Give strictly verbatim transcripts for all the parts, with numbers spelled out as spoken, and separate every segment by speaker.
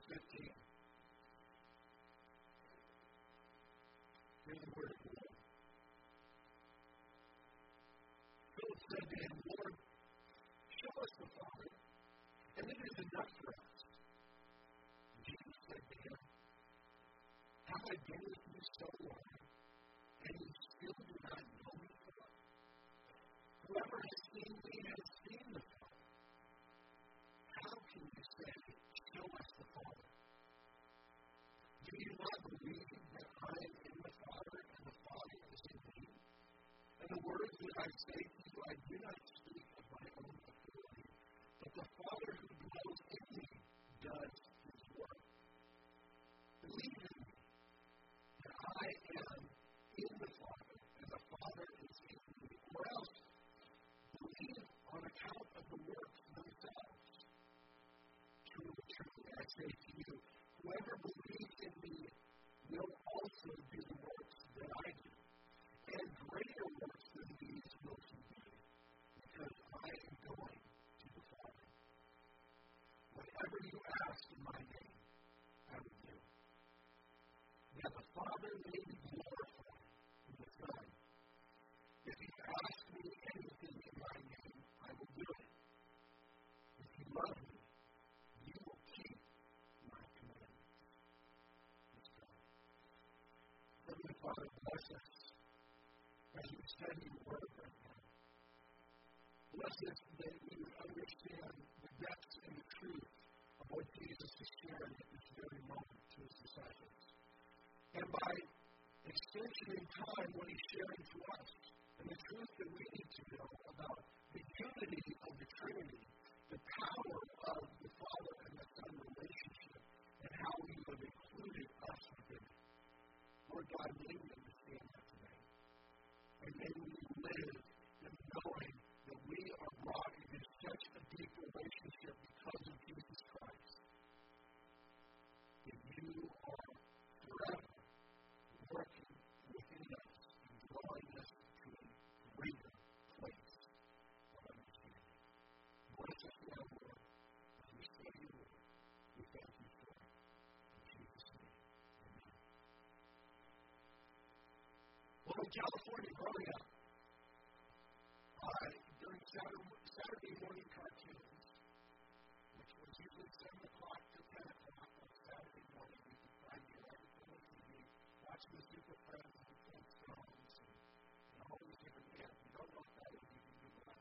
Speaker 1: fifteen. Here's the word of the Lord. Philip said to him, Lord, show us the Father, and it is enough for us. Jesus said to him, have I been with you so long, and you still do not know me? Whoever has seen me has seen the Father. How can you say, show us the Father? Do you not believe that I am in the Father, and the Father is in me? And the words that I say to you, I do not speak of my own authority, but the Father who dwells in me does his work. Believe in me, that I am in the Father, and the Father is in me, or else believe on account of the works themselves. Truly, truly, I say to you, whoever believes in me will also do the works that I do, and greater works than these will he do, because I am going to the Father. Whatever you ask in my name, I will do. That the Father may be glorified in the Son. If you ask me anything in my name, I will do it. If you love me, you will keep my commandments. Let's pray. Heavenly Father, bless us as we study your word right now. Bless us that we would understand the depths and the truth of what Jesus is sharing at this very moment to his disciples. And by extension in time, what he's sharing to us, and the truth that we need to know about the unity of the Trinity, the power of the Father and the Son relationship, and how you have included us within it. Lord God, may we understand that today. And may we live in knowing that we are brought into such a deep relationship because of Jesus Christ. That you are forever working within us and drawing us to a greater place of understanding. Bless us now, Lord, as we study your word. We thank you for it. In Jesus' name, amen. Well, in California, growing up, uh, during Saturday, Saturday morning cartoons, which was usually seven o'clock to ten o'clock on Saturday morning, you could find me right in front of the T V, watching the Super Friends and the Flintstones and, and all these different things. You don't know what that is, you can Google that.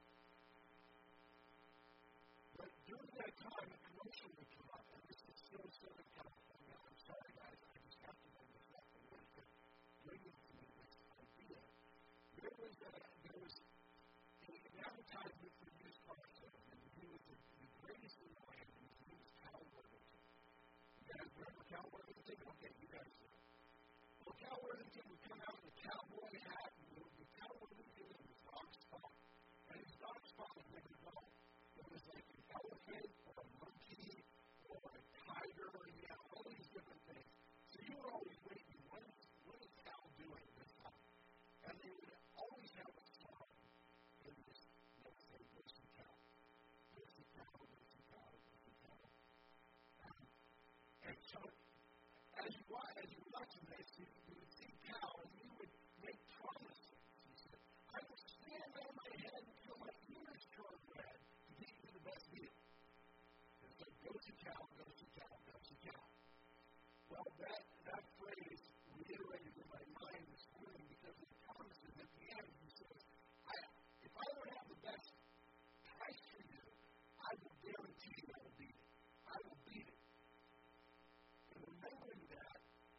Speaker 1: But during that time, a commercial would come up, and this is still Southern California. I'm sorry, guys, I just have to bring this up. The Lord kept bringing to me this idea. There was, a, there was a, an advertisement for used car salesman, and he was the, the greatest in the land, and his name was Cal Worthington. You guys remember Cal Worthington? Okay, you guys do. Well, Cal Worthington would come out in a cowboy hat, and the Cal Worthington was his dog spot. And his dog spot was never gone. It was like an elephant, or a monkey, or a tiger, and you know, all these different things. So you were always waiting, what is, what is Cal doing this time? And they would always have a song. And this, they would say, Lucy Cal. Lucy Cal, Lucy Cal, Lucy Cal. Um, and so, as you, as you were watching this, you, you would see Cal, and you would make promises. You said, I will stand on my head until my ears turn red to get you the best deal. And so, go to Cal, go to Cal, go to Cal. Well, that, that phrase reiterated in my mind this morning because of the promises at the end. He says, I, if I would have the best price for you, I will guarantee you I will beat it. I will beat it. And remembering that,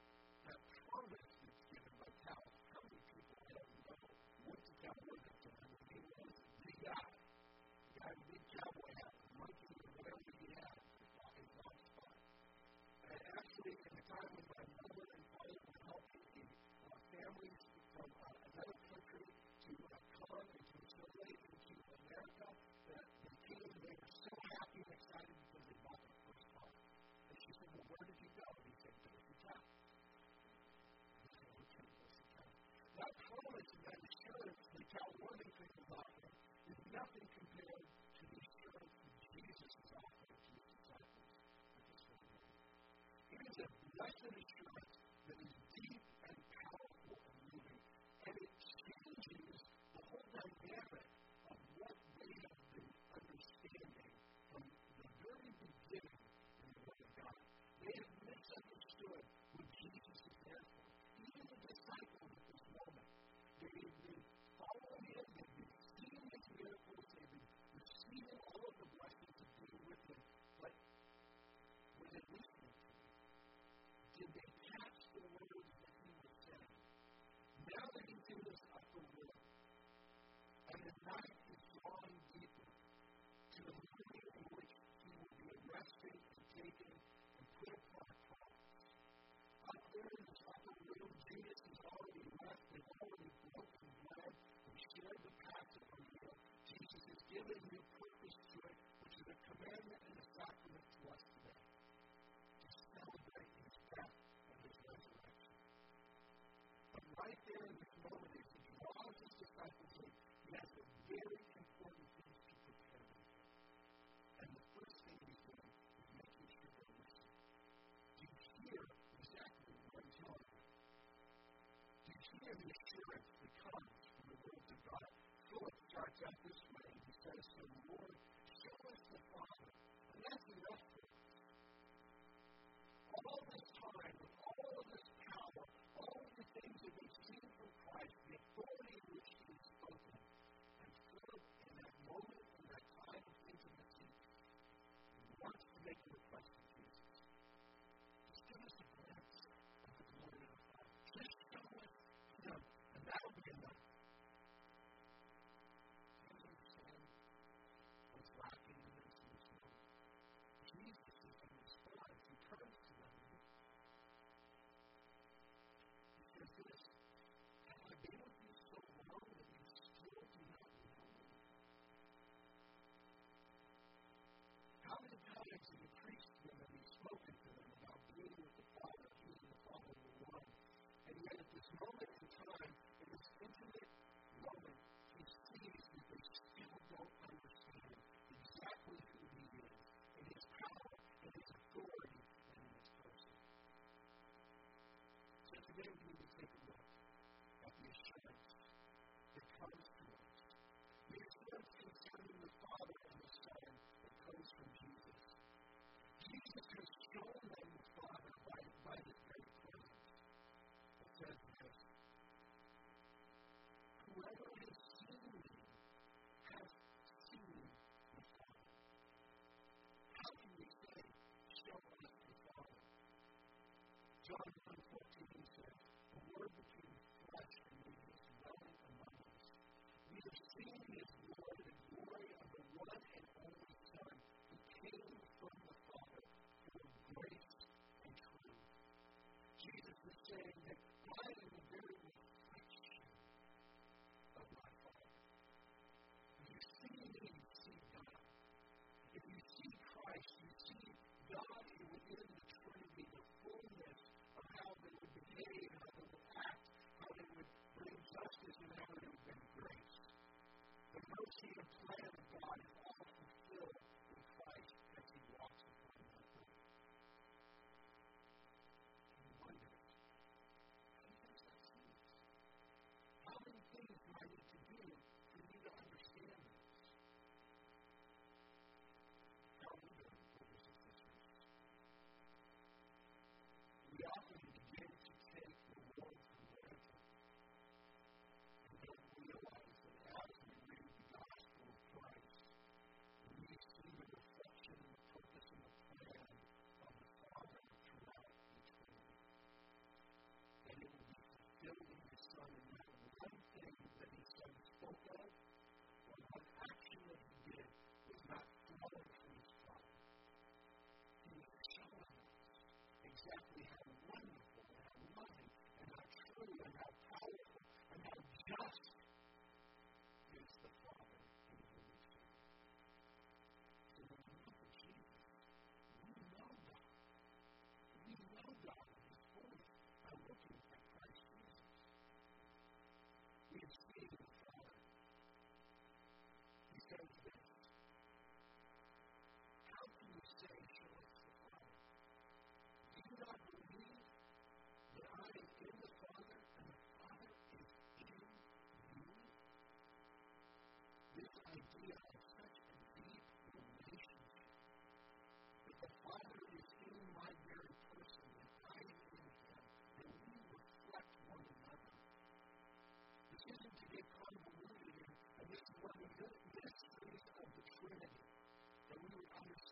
Speaker 1: an assurance that is deep and powerful and moving. And it changes the whole dynamic of what they have been understanding from the very beginning in the Word of God. They have misunderstood what Jesus is there for. Even the disciples at this moment, they have been following him, they've been seeing his miracles, they've been receiving all of the blessings of being with him. But were they listening to him? Did they catch the words that he was saying? Now that he's in this upper room, and the night is drawing deeper to the morning in which he will be arrested and taken and put upon a cross. Up there in this upper room, Judas has already left, they've already broken bread and shared the Passover meal. Jesus has given new purpose to it, which is a commandment and a sacrament to us today, to celebrate his death and his resurrection. But right there in this moment, as he draws his disciples in, he has a very important things to prepare them for. And the first thing he's doing is making sure they're listening. Do you hear exactly what I'm telling you? Do you hear the assurance that comes from the words of God? Philip starts out this way. He says to the Lord, show us the Father. And that's enough for us. All this time, with all of this power, all of the things that we've seen from Christ, the authority in which he has spoken, and Philip, in that moment, in that time of intimacy, wants to make a request to Jesus. Just give us a glimpse of the glory of the Father. Just show us him, and that'll be enough. Do you understand what's lacking in this in this moment? Jesus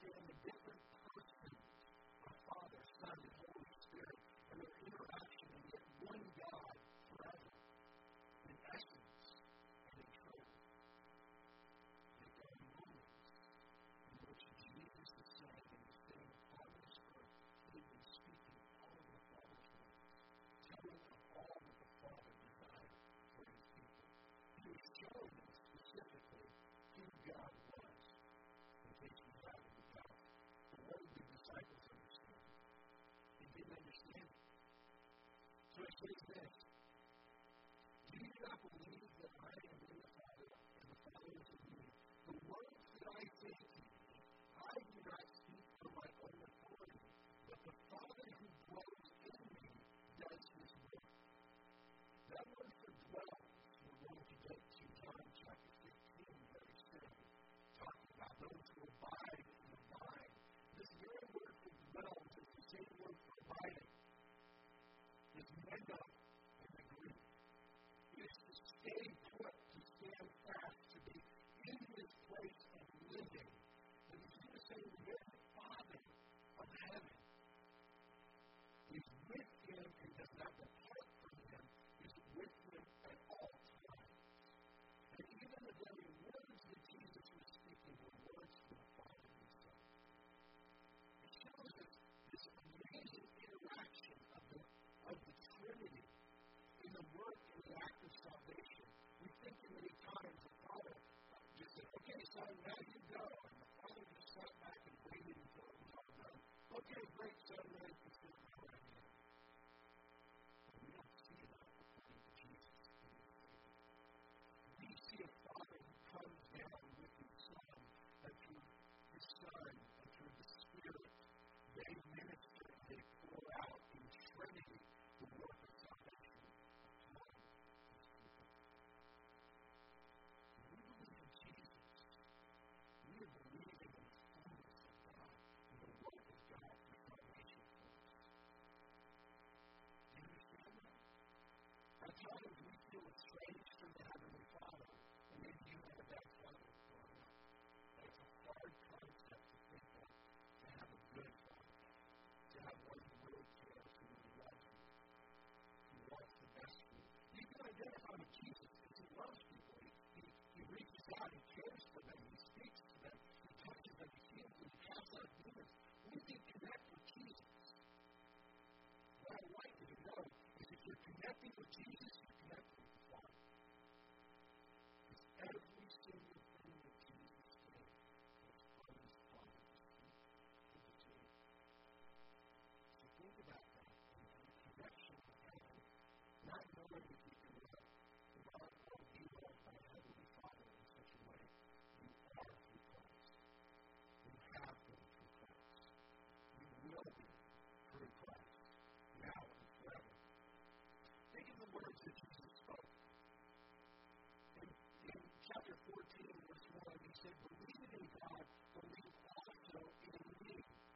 Speaker 1: understand the different persons of Father, Son, and Holy Spirit, and their interaction, and yet one God forever, in essence and in truth. Yet there are moments in which Jesus is saying, and is saying upon this earth, he is speaking all of the Father's words, telling of all that the Father desired for his people. He was showing them specifically who God was, in case we have in the past. But what did the disciples understand? They didn't understand it. So it says this, do you not believe that I am in the Father, and the Father is in me? The words that I say to you, I do not speak from my own authority, but the Father who dwells in me does his work. That word for dwells, we're going to get to John chapter fifteen very soon, talking about those who abide in the vine. This very word for dwells is the same word for abiding. It's mendo in the Greek. It is to stay put, to stand fast, to be in this place of living. And he's just saying the very Father of heaven is with him and does not depart from him, is with him at all times. And even the very words that Jesus was speaking were words from the Father himself. It shows us this amazing interaction of the, of the Trinity in the work and the act of salvation. We think many times the Father just said, okay, Son, now you go. And the Father just sat back and waited until it was all done. Okay, great, Son, now you can sit down again. We don't see that according to Jesus in this statement. We see a Father who comes down with his Son, and through his Son and through the Spirit, they minister and they pour out in Trinity the work of salvation upon his people. When we believe in Jesus, we are believing in the fullness of God and the work of God for salvation for us. Do you understand that? At times we feel estranged from the Heavenly Father, and maybe you had a bad father growing up. It's a hard concept to think of, to have a good father, to have one who really cares, who really loves you, who wants the best for you. You can identify with Jesus because he loves people. He, he, he reaches out, he cares for them, he speaks to them, he touches them, he heals them, he casts out demons. We can connect with Jesus. What I want you to know is if you're connecting with Jesus, you're connecting with the Father. Because every single thing that Jesus did was from his Father's feet to the table. So think about that and the connection with heaven. Not knowing that you can love, love or be loved by a Heavenly Father in such a way. You are through Christ. You have been through Christ. You will be through Christ. Now and forever. Think of the words that Jesus spoke. In, in chapter fourteen, verse one, he said, believe in God, believe also in me.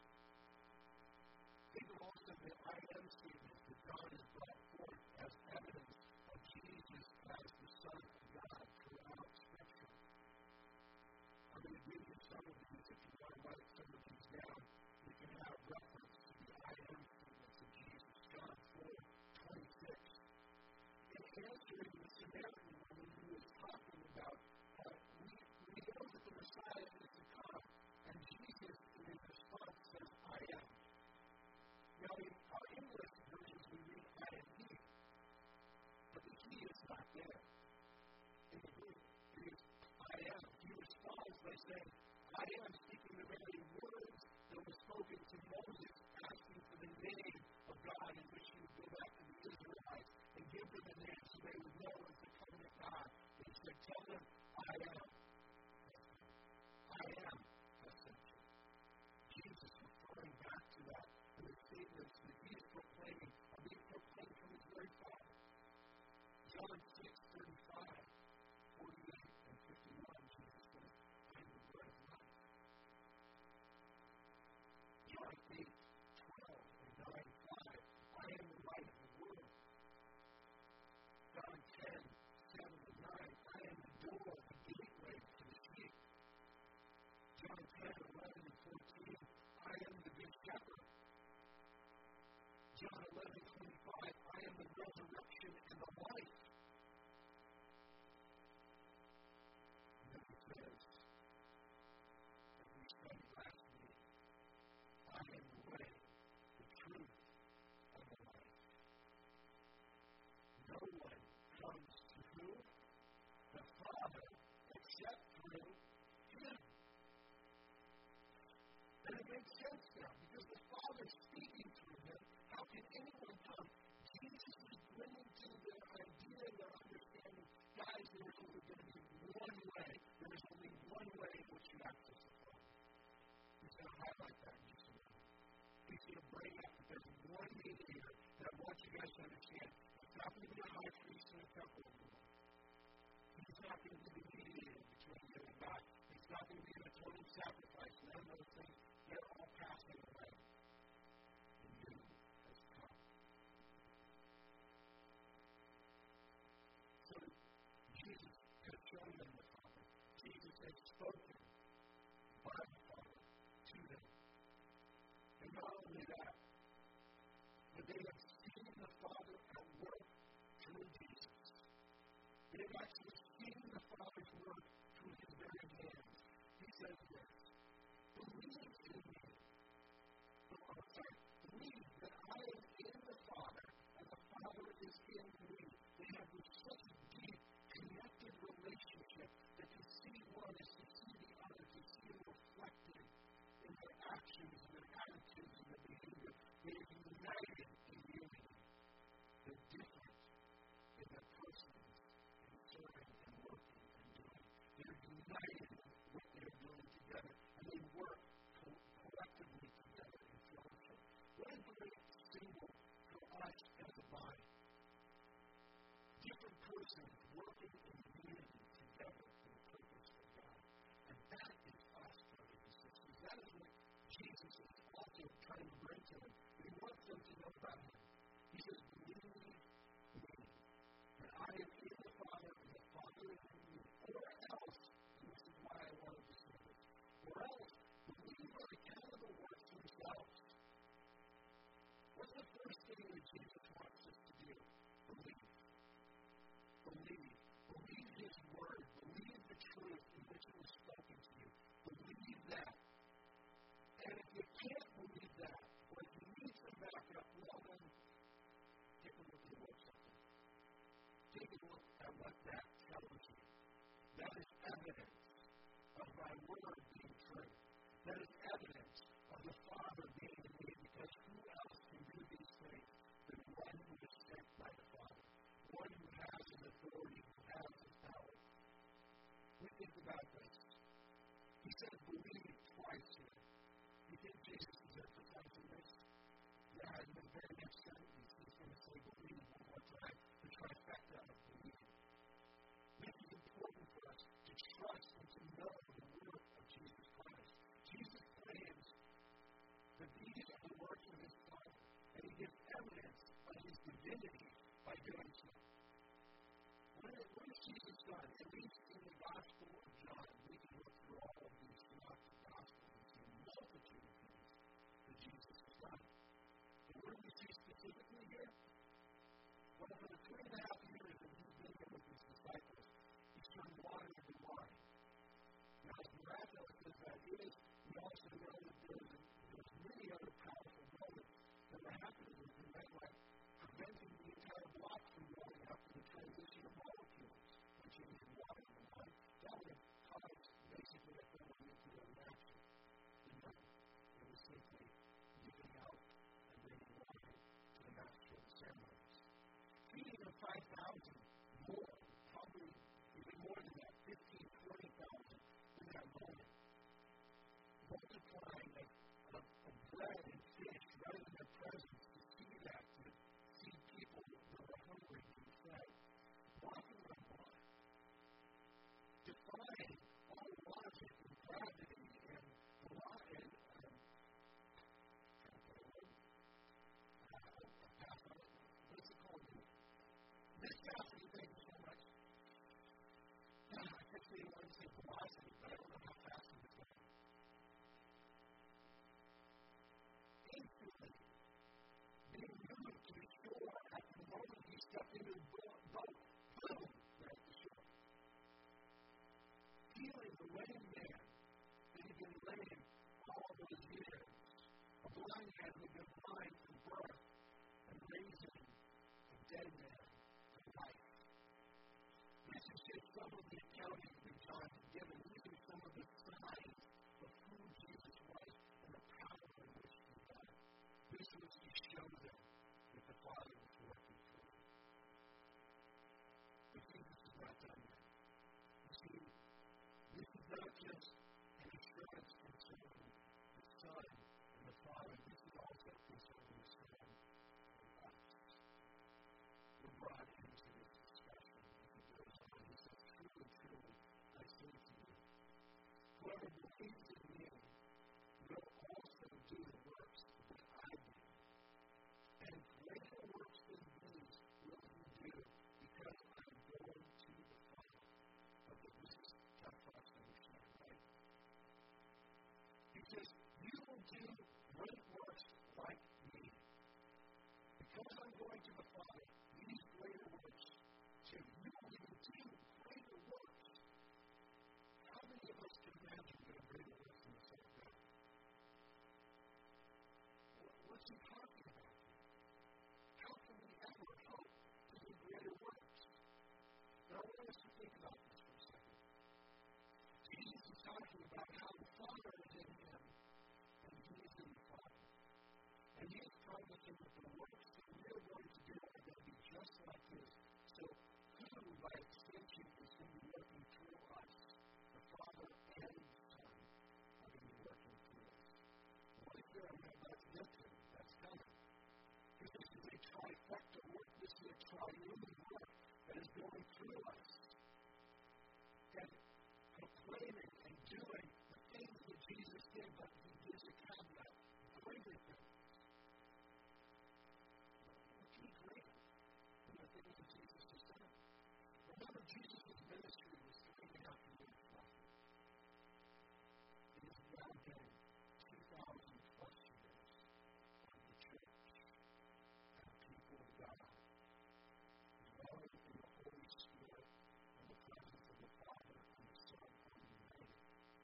Speaker 1: Think of also the I am statement that God has brought forth as evidence of Jesus as the Son of God throughout Scripture. I'm going to give you some of these. If you want to write some of these down, you can have reference to the I am statements of Jesus. John four twenty-six. In answering the Samaritan woman who was talking about, uh, we, we know that the Messiah is to come, and Jesus, in his response, says, I am. Now, in our English versions, we read I am he, but the he is not there. In the Greek, it is I am. He responds by saying, I am, speaking the very words that were spoken to Moses, asking for the name of God in which he would go back to the Israelites and give them the name so they would know it's the covenant God. And he said, tell them, I am. I am has sent you. Jesus referring back to that and the statements that he is proclaiming are being proclaimed from his very Father. John six thirty-five, forty-eight, and fifty-one, Jesus says, I am the bread of life. us to understand it's not going to be a high priest in a temple anymore. He's not going to be the mediator between you and God. It's not going to be an atoning sacrifice. None of those things. They're all passing away. The new has come. So Jesus has shown them the Father. Jesus has spoken by the Father to them. And not only that, but they have seen the Father at work through Jesus. They have actually seen the Father's work through his very hands. He says this, believe in me. Oh, I'm sorry. Believe that I am in the Father and the Father is in me. They have this such a deep, connected relationship that to see one is to see the other, to see it reflected in their actions, their attitudes, and their behavior. They are united in unity. They're different in their persons and serving and working and doing. They're united in what they're doing together, and they work co- collectively together in fellowship. What a great symbol for us as a body. Different persons working in unity together for the purpose of God. And that is us, brothers and sisters. That is what Jesus is also trying to bring to them. He wants them to know about him. He says, believe me, that I am in the Father, and the Father is in me. Or else, and this is why I wanted to say this, or else, believe on account of the works themselves. What's the first thing that Jesus wants us to do? Believe. Believe. Believe his word. Believe the truth in which it was spoken to you. Believe that. And if you can't believe that, or if you need some backup, well then, take a look at the word something. Take a look at what that tells you. That is evidence of my word being true. That is evidence of the Father being in me, because who else can do these things than one who is sent by the Father? One who has his authority, who has his power. We think about this. He says believe twice here. You think Jesus is emphasizing this? Yeah, in the very next sentence, he's going to say believe one more time. The trifecta of believing. This is important for us to trust and to know the work of Jesus Christ. Jesus claims the deed and the work of his Father, and he gives evidence of his divinity by doing so. What has Jesus done? At least in the Gospel of John, we can look through all of these synoptic Gospels and see a multitude of things that Jesus has done. And what do we see specifically here? Well, for the three and a half years that he's been here with his disciples, he's turned water into wine. Now, as miraculous as that is, we also know that there's, there's many other powerful moments that were happening with him, right? Like preventing the entire block from blowing up in the transition of molecules, when changing water into wine. That would have caused basically a thermonuclear reaction. You know, it was simply giving out and bringing water to the master of the ceremonies. Feeding of five thousand, more, probably even more than that, fifteen, twenty thousand in that moment. Multiplying of, of, of bread and fish right in their presence, to see that, to see people that were hungry and fed. Walking on water. Defying all logic and gravity and the law and um, what's it called? This passage, thank you so much. I typically want to say velocity, but I don't know how fast it is going. Instantly, being moved to the shore at the moment he stepped into the boat, boom, they're at the shore. Healing the lame man that had been lame all those years. A blind man who had been blind from birth, and raising a dead man to life. This is just some of the accounting that John had given. These are some of the signs of who Jesus was and the power in which he done. This was to show them that the Father was working through him. But Jesus is not done yet. You see, this is not just an assurance concerning the Son and the Father. This is also concerning the Son and us. believes in me will also do the works that I do. And greater works than these will he do, because I'm going to the Father. Okay, this is tough for us to understand, right? Because you will do great works like me. Because I'm going to the Father, these greater works, so you will even do greater works. How many of us can imagine doing greater works in the Son of God? What's he talking about? How can we ever hope to do greater works? Now, I want us to think about this for a second. Jesus is talking about how the Father is in him, and he is in the Father. And he is promising that the works that we are going to do are going to be just like his. So, who, by extension, is going to be working through us? The Father and the Son are going to be working through us. What is there? I'm about to get to it. That's coming. Because this is a trifecta work. This is a triune work that is going through us. And proclaiming and doing the things that Jesus did, but he gives a caveat. Greater things. What can be greater than the things that Jesus has done? Remember, Jesus' ministry was three and a half years roughly. It has now been two thousand plus years of the church and the people of God, dwelling in the Holy Spirit and the presence of the Father and the Son and the united.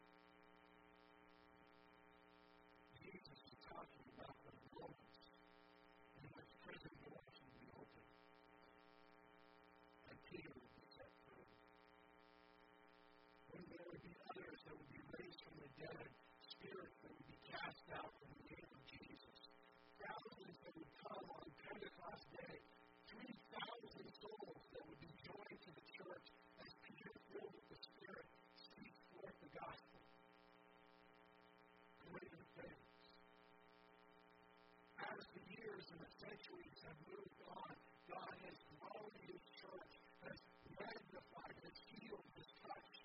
Speaker 1: Jesus is talking about the moments in which prison doors will be opened and Peter will be set free. When there would be others that would be raised from the dead, spirits that would be cast out in the name of Jesus, thousands that would come on Pentecost Day, three thousand souls that would be joined to the church as Peter, filled with the Spirit, speaks forth the gospel. Greater things. As the years and the centuries have moved on, God has grown his church, has magnified, has healed, has touched,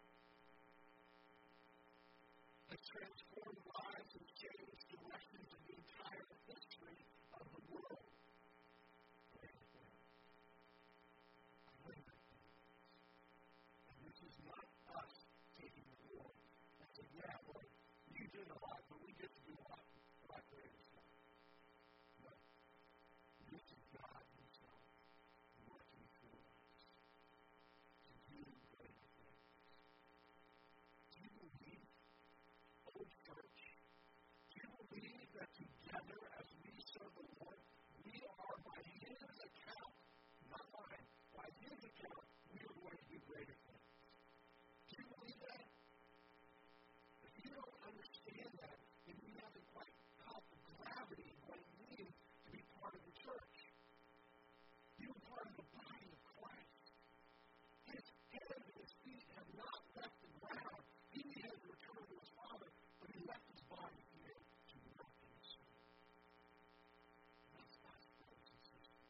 Speaker 1: has transformed lives and changed directions of the entire history of the world. Greater things. Greater things. And this is not us taking the world and saying, yeah, well, you did a lot, but we get to do a lot, a lot greater stuff. No. This is God himself working through us to do greater things. Do you believe, old church, do you believe that together as we serve the Lord, we are by his account, not mine, by his account, we are going to do greater things? Do you believe that? If you don't understand that, then you haven't quite caught the gravity of what it means to be part of the church. You are part of the body of Christ. His hands and his feet have not left the ground. He has returned to his Father, but he left his body here to work in his spirit. That's us, brothers and sisters.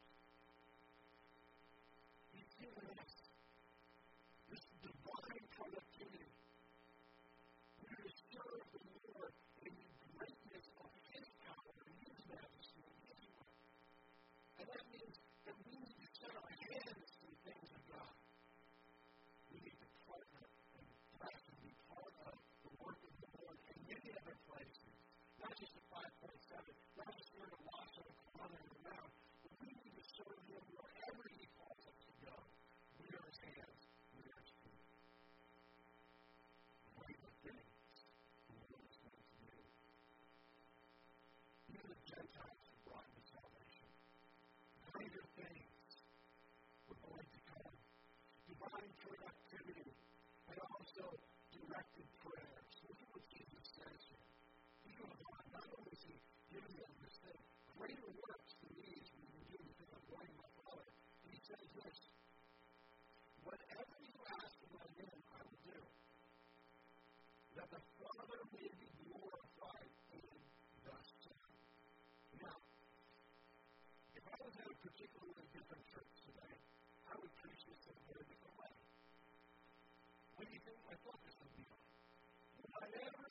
Speaker 1: He's given us this divine productivity. We're to serve the Lord in the greatness of his power and his majesty and his might. And that means that we need to set our hands to the things of God. We need to partner and press and be part of the work of the Lord in many other places. Not just at five point seven, not just here in Owasso running around, but we need to serve him wherever he calls us to go. We are his hands, we are his feet. Greater things the Lord is going to do. Even the Gentiles are brought into salvation. Greater things were going to come. Divine productivity and also directed prayers. Look at what Jesus says here. He goes on, not only is he giving them this thing, greater works than these we will do because I'm going to my Father. And he says this, whatever you ask in my name, I will do, that the Father may be glorified in the Son. Now, if I was at a particularly different church today, I would preach this in a very different way. What do you think my focus would be on? Whatever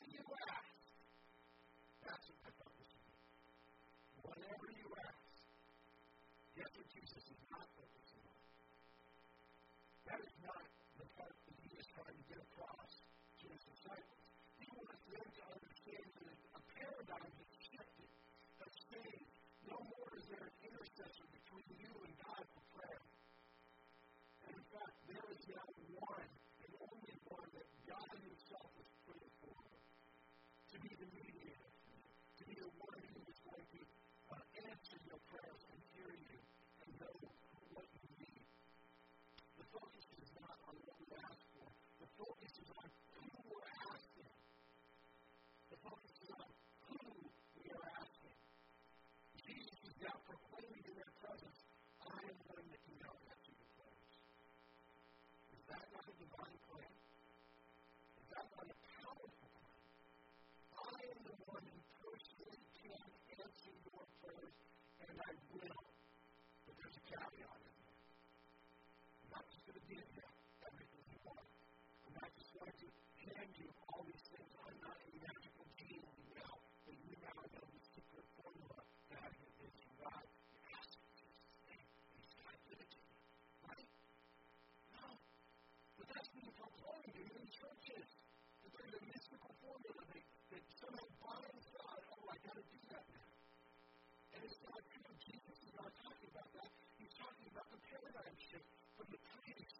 Speaker 1: Jesus is not focusing on. That is not the part that he is trying to get across to his disciples. He wants them to understand that a paradigm has shifted, has changed. No more is there an intercessor between you and God for prayer. And in fact, there is now one, and only one, that God himself is putting forward to be the mediator, to be the one who is going to uh, answer your prayers and hear you and know what you need. The focus is not on what we ask for. The focus is on who we're asking. The focus is on who we are asking. Jesus is now proclaiming in their presence, I am the one that can now answer your prayers. Is that not a divine plan? Is that not a powerful plan? I am the one who personally can answer your prayers, and I will. But there's a caveat in there. I'm not just going to give you everything you want. I'm not just going to hand you all these things. I'm not a magical genie now that you now know the secret formula to how to get this from God. You ask for Jesus' name, and he's going to give it to you. Right? No. But that's being proclaimed in many churches. That there's a mystical formula that, that somehow binds God. Oh, I got to do that now. And it's not true. Jesus is not talking about that. He's talking about the paradigm shift from the priest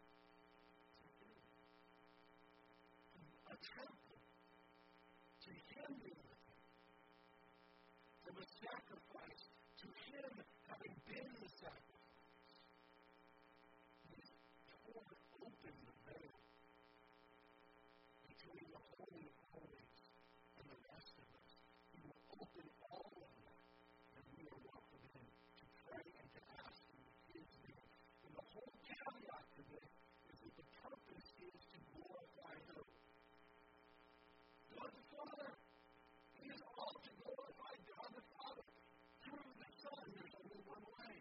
Speaker 1: to a temple, to him being the temple, from a sacrifice to him having been the sacrifice. He's torn open the veil between the Holy of Holies and the rest of us. He will open all of that, and we are welcome in to pray and to ask in his name. And the whole caveat to this is that the purpose is to glorify who? God the Father. It is all to glorify God the Father. Through the Son, there's only one way.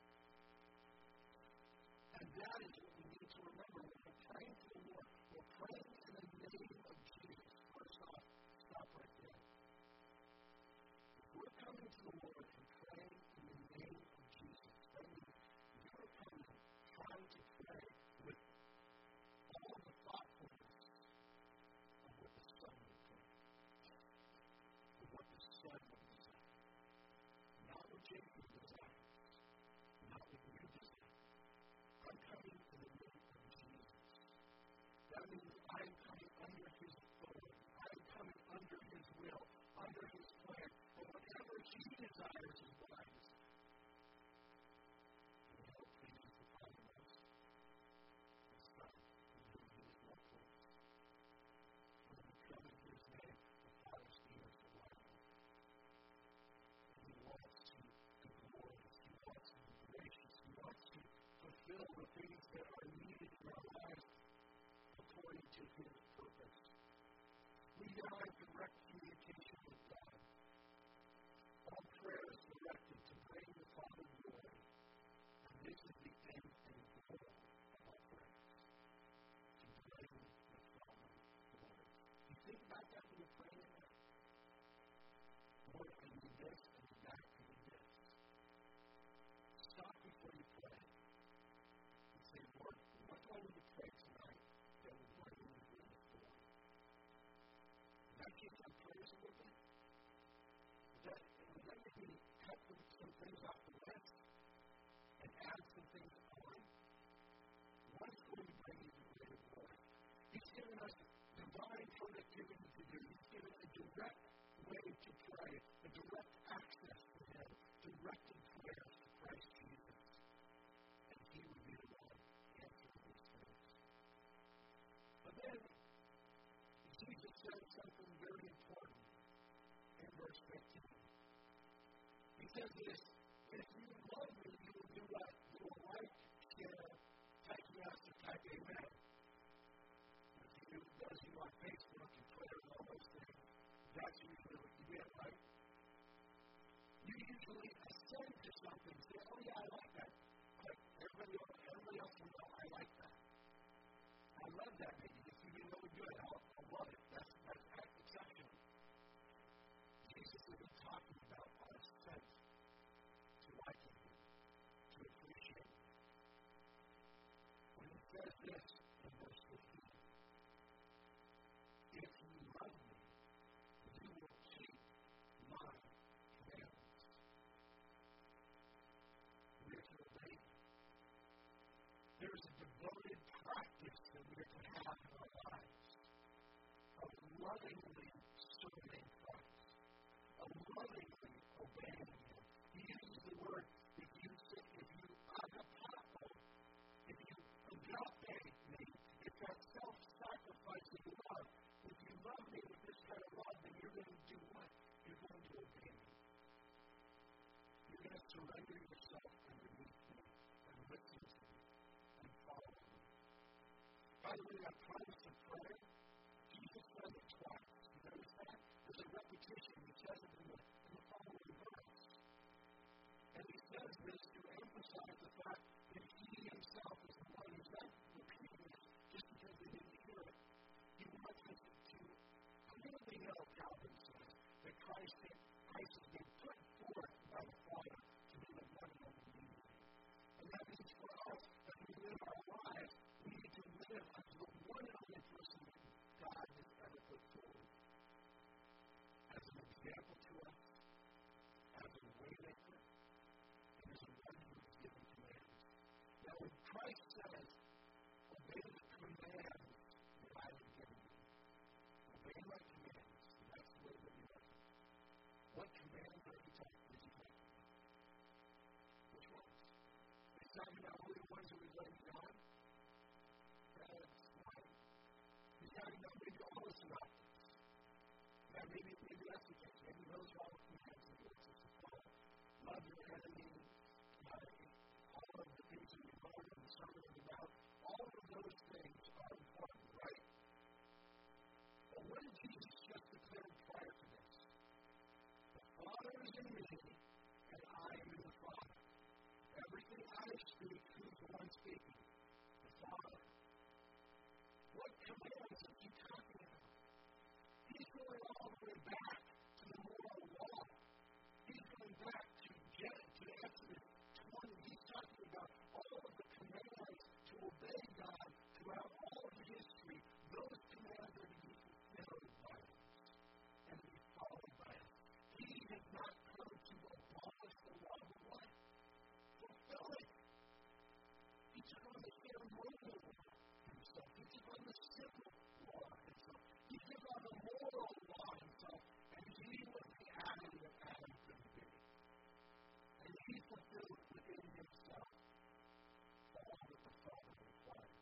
Speaker 1: And that is what we need to remember when we're praying to the Lord. We're praying in the name of Jesus. First off, stop right there. If we're coming to the Lord and praying in the name of Jesus, that means you're coming trying to pray with all the thoughtfulness of what the Son would pray, of what the Son would desire. Not what Jacob desires, not what you desire. I'm coming in the name of Jesus. That means I'm coming under his authority. I'm coming under his will, under his plan. And whatever he desires is what I desire. And how pleases the Father most? The Son, in whom he is well pleased. And when we come into his name, the Father's ears are wide open. And he wants to be glorious. He wants to be gracious. He wants to fulfill the things that are needed in our lives according to his purpose. We now have direct communication with God. All prayer is directed to bring the Father glory. And this is the end and goal of our prayers. To bring the Father glory. You think about that when you're praying in that? Lord, I need this, I need that, I need this. Stop before you pray. And say, Lord, what do I need to pray tonight that will bring you to the glory? Does that change our prayers a little bit? Does that, does that make me cut some things off the list and add some things on? What is going to bring you to the greater glory? He's given us divine productivity to do. He's given a direct way to pray, a direct access to him, directed prayers to Christ Jesus. And he would be the one answering these things. But then, Jesus said something very important in verse fifteen. He says this, if you love me, you will do what? You will like, share, type yes, or type amen. If you does you on Facebook and Twitter and all those things, that's usually what you get, right? You usually assent to something and say, oh yeah, I like that. Like everybody else, everybody else can know, I like that. I love that maybe. It's going to be really good. I'll, I'll love it. That's, that's exceptional. Jesus isn't talking about our sense. this in verse fifteen. If you love me, you will keep my commandments. We are to obey. There is a devoted practice that we are to have in our lives of lovingly serving Christ, of lovingly obeying Him. He uses the word, if you if you agapapo, if you agape me, if that self-sacrificing love, if you love me with this kind of love, then you're going to do what? You're going to obey me. You're going to surrender yourself underneath me and listen to me and follow me. By the way, that promise of prayer, Jesus says it twice. You notice that? There's a repetition. He says it in the, in the following verse. And he says this to emphasize the fact that he himself is the one who's not repeating this just because they didn't hear it. He wants us to clearly know, Calvin says, that Christ, Christ has been put forth by the Father to be the one and only unity. And that means for us, as we live our lives, we need to live as the one and only person that God has ever put forward. As an example to us, as a waymaker, and as a one who has given commands. Now, when Christ says, obey the commands that I have given you, obey my commands, and that's the way that we live. What commands are he talking about? Which ones? He's talking about only the ones that we've laid down? That's right. He's talking about maybe all the synoptics. Yeah, maybe, maybe that's the case. Maybe those are all the commands that he wants us to follow. Love your enemies, uh, all of the things that we learned in the Sermon on the Mount, all of those things are important, right? But what did Jesus just declare prior to this? The Father is in me, and I am in the Father. Everything I speak, who's the one speaking? The Father. What commands is he talking about? He's going all the way back to the moral law. He's going back to Gen- to Exodus twenty. He's talking about all of the commands to obey God throughout all of history. Those commands are to be fulfilled by us and to be followed by us. He has not come to abolish the law, but what? Fulfill it. He took on the ceremonial law himself. He took on the civil law himself. He took on the moral law himself. And he was the Adam that Adam couldn't be. And he fulfilled within himself all that the Father required.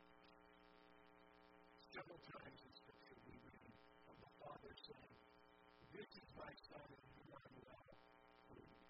Speaker 1: Several times in Scripture we read of the Father saying, this is my Son in whom I am well pleased.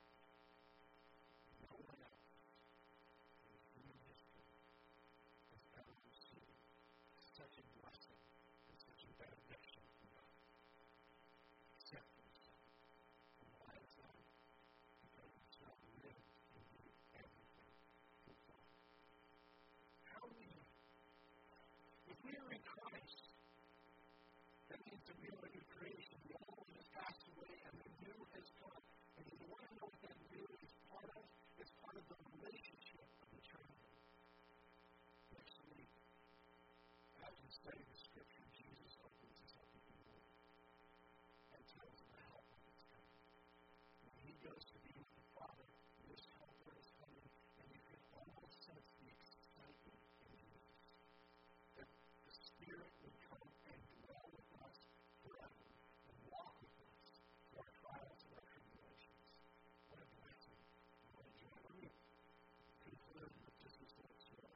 Speaker 1: No one else in human history has ever received such a blessing and such a benediction from God, except for the Son. And why is that? Because the Son lived and did everything for the Father. How do we know? If we are in Christ, that means that we are a new creation. The old has passed away and the new has come. And if you want to know what that new is part of, it's part of the relationship of the Trinity. Next week, as we study the Scripture, Jesus opens us up even more and tells us the helper that's coming. When he goes to be with the Father, this helper is coming, and you can almost sense the excitement in Jesus. That the Spirit would come and dwell with us forever and walk with us through our trials and our tribulations. What a blessing. What a joy. Let me conclude with just this little story.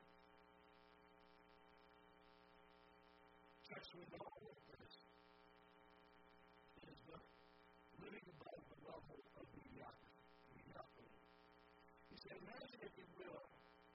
Speaker 1: Church, we know all of this is the living above the level of mediocrity. mediocrity. He said, imagine if you will,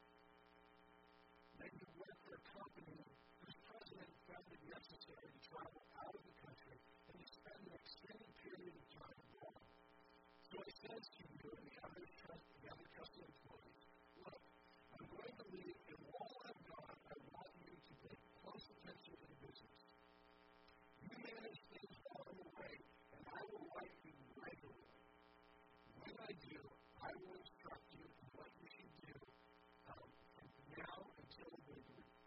Speaker 1: that you work for a company whose president found it necessary to travel out of the country and you spend an extended period of time abroad. So he says to you and the other, trust, the other trusted employees, look, I'm going to leave, and while I'm gone, I want you to pay close attention to the business. You manage things while I'm away, and I will write you regularly. When I do, I will instruct you in what you should do um, from now until the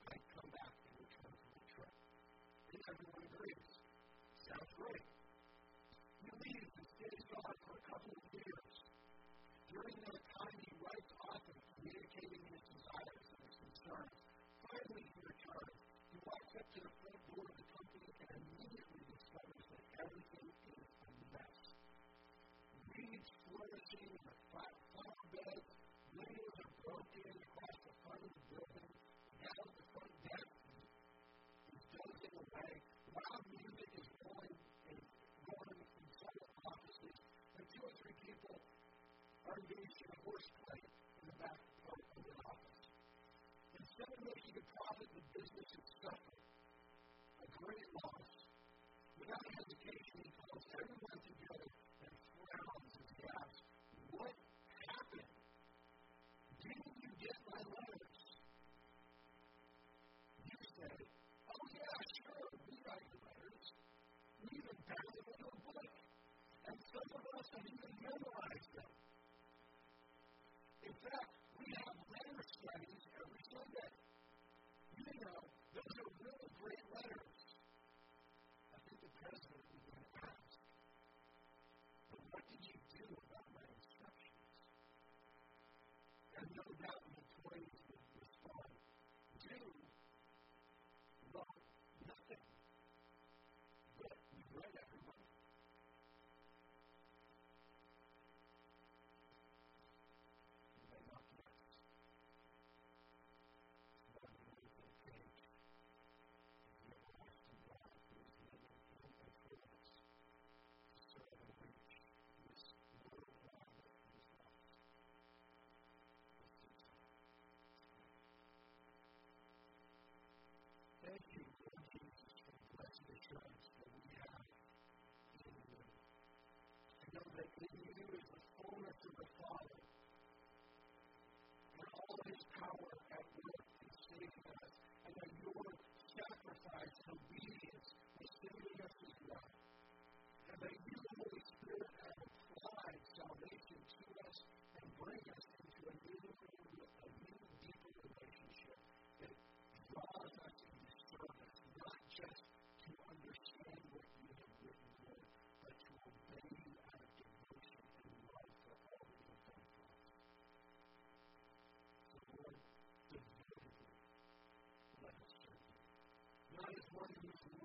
Speaker 1: started. He walks up to the front door of the company and immediately discovers that everything is a mess. Weeds flourishing in the flat flower bed, windows are broken across the front of the building. Down at the front desk, he's dozing away. Loud music is going and going from several offices, and two or three people are engaged in a horseplay in the back part of the office. Instead of making a profit, the business is suffering a great loss. Without hesitation, he calls everyone together and frowns as he asks, "What happened? Didn't you get my letters?" You say, "Oh yeah, sure, we write the letters. We even found them in a book. And some of us have even memorized them. In fact, we have letter studies every Sunday. You know, those are really great letters." I think the president would then ask, "But what did you do about my instructions?" And no doubt the employees would respond, "Do? Well, nothing. But we read every one." You may not guess. Martin Luther King, the everlasting God who is living in and through us, to serve and reach this world around us that is lost. Let's do so. Thank you, Lord Jesus, for the blessed assurance that we have in you. To know that in you is the fullness of the Father, and all of his power at work in saving us, and that your sacrifice and obedience is saving us as well. And that you, Holy Spirit, have applied salvation to us and bring us into a new, a new deeper relationship that draws us into service, not just to understand what you have written, Lord, but to obey you out of devotion and love for all that you have done for us. So, Lord, devotedly let us serve you. Not as one who's